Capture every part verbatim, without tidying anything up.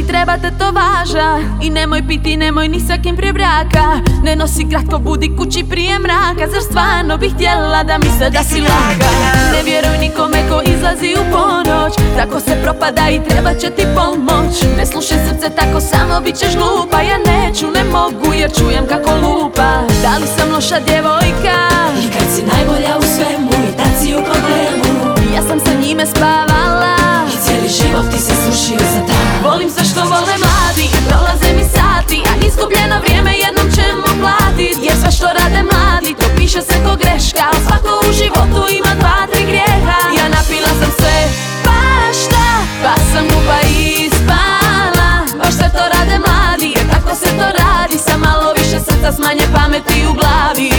mi treba tetovaža i nemoj piti, nemoj ni sa kim prije braka. Ne nosi kratko, budi kući prije mraka. Zar stvarno bih htjela da misle da si laga? Ne vjeruj nikome ko izlazi u ponoć, tako se propada i treba će ti pomoć. Ne slušaj srce, tako samo bit ćeš glupa. Ja neću, ne mogu jer čujem kako lupa. Da li sam loša djevojka? I kad si najbolja u svemu i tad si u problemu. Ja sam sa njime spavala i cijeli život ti se srušio za dan. Volim zašto vole mladi, prolaze mi sati, a izgubljeno vrijeme jednom ćemo platit. Jer sve što rade mladi, to piše se ko greška, al svako u životu ima dva, tri grijeha. Ja napila sam se, pa šta, pa sam glupa i ispala. Baš sve to rade mladi, jer tako se to radi. Sa malo više srca, s manje pameti u glavi.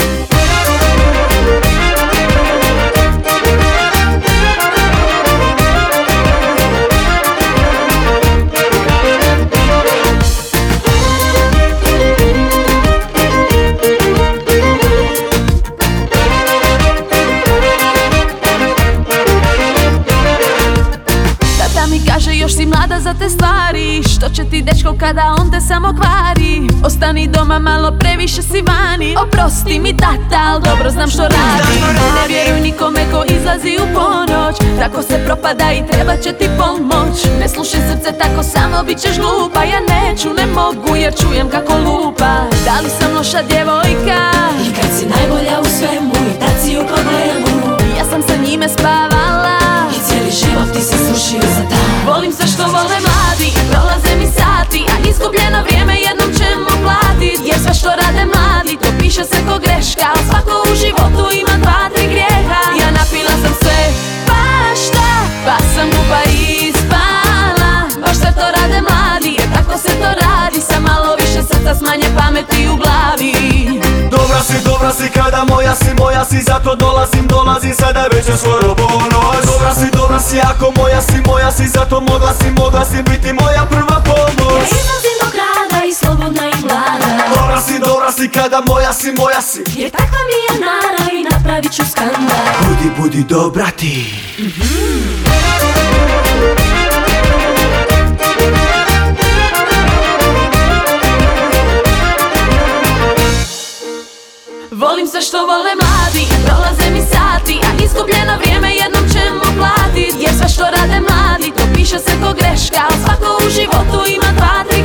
Kaže još si mlada za te stvari, što će ti dečko kada on te samo kvari? Ostani doma, malo previše si vani. Oprosti mi tata, al dobro znam što radi. Ne vjeruj nikome ko izlazi u ponoć, tako se propada i treba će ti pomoć. Ne slušaj srce, tako samo bit ćeš glupa. Ja neću, ne mogu jer čujem kako lupa. Da li sam loša djevojka? I kad si najbolja u svemu i tad si u problemu. Ja sam sa njime spavala i cijeli život ti se srušio za dan. Volim zašto vole mladi, prolaze mi sati, a izgubljeno vrijeme jednom ćemo platit. Jer sve što rade mladi, to piše se ko greška, al svako u životu ima dva, tri grijeha. Ja napila sam se, pa šta, pa sam glupa i ispala. Baš sve to rade mladi, jer tako se to radi. Sa malo više srca, s manje pameti u glavi. Dobra si, dobra si, kada moja si, moja si. Zato dolazim, dolazim, sada već je skoro ponoć. Dobra si, dobra si, ako moja si, moja si. Zato mogla si, mogla si biti moja prva pomoć. Ja izlazim do grada i slobodna i mlada. Dobra si, dobra si, kada moja si, moja si. Jer takva mi je nara i napravit ću skandal. Budi, budi dobra ti. Volim sve što vole mladi, prolaze mi sati, a izgubljeno vrijeme jednom ćemo platit. Jer sve što rade mladi, to piše se ko greška, al svako u životu ima dva, tri